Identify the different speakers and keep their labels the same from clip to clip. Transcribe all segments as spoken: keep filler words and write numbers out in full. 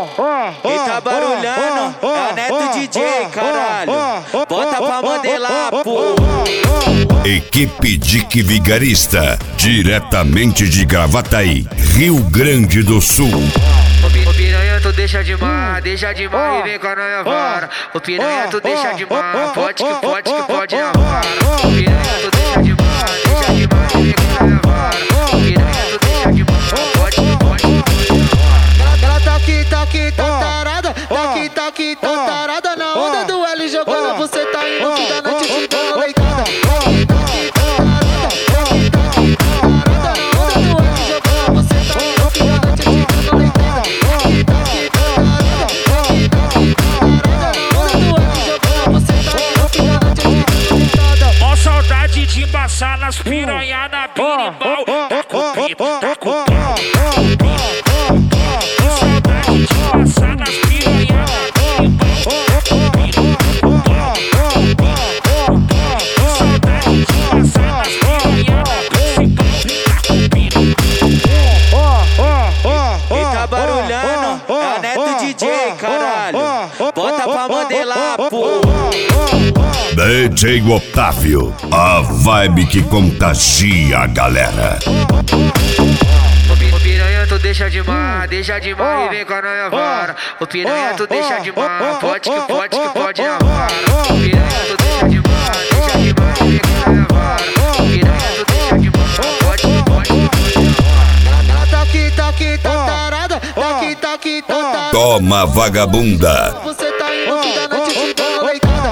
Speaker 1: Quem tá barulhando é o Neto D J, caralho. Bota pra modelar, pô.
Speaker 2: Equipe Dick Vigarista, diretamente de Gravataí, Rio Grande do Sul.
Speaker 3: O piranha tu deixa de mar, deixa de mar e vem com a noia vara. O piranha tu deixa de mar, pode que pode que pode na vara. O piranha tu deixa de mar, deixa de mar e vem com a noia vara. O piranha tu deixa de mar, pode que pode que pode na vara. Ela tá aqui, tá aqui, tá tarada, tá aqui, tá aqui, tá tarada na onda do L jogando, você tá indo que da noite te dando leitada.
Speaker 4: De embaçar nas piranha na birimbau. Tá com pipa, tá com pipa. Saudade de embaçar nas piranha na birimbau. Saudade de embaçar nas piranha na birimbau.
Speaker 1: Quem tá barulhando é o Neto D J, caralho. Bota pra modelar, pô.
Speaker 2: D J Otávio, a vibe que contagia a galera.
Speaker 3: O piranha tu deixa de mar, deixa de mar e vem com a noia vara. O piranha tu deixa de mar, pode que pode que pode na vara. O piranha tu deixa de mar, deixa de mar e vem com a noia vara. O piranha tu deixa de mar, pode que pode que pode na vara. Ela tá aqui, tá aqui, tá tarada, tá aqui, tá aqui, tá tarada.
Speaker 2: Toma, vagabunda.
Speaker 3: Você tá indo que da noite te dando leitada.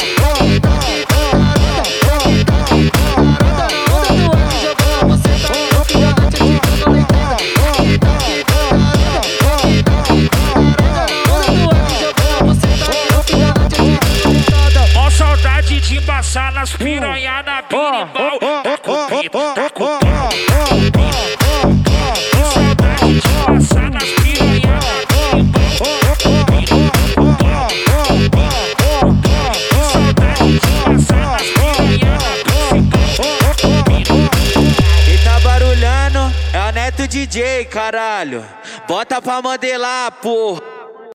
Speaker 4: De embaçar nas piranha na birimbau. Tá com pipa, tá com pipa. Saudade de embaçar nas piranha na birimbau. Saudade de embaçar nas piranha na birimbau.
Speaker 1: Quem tá barulhando é o Neto D J, caralho. Bota pra modelar, pô.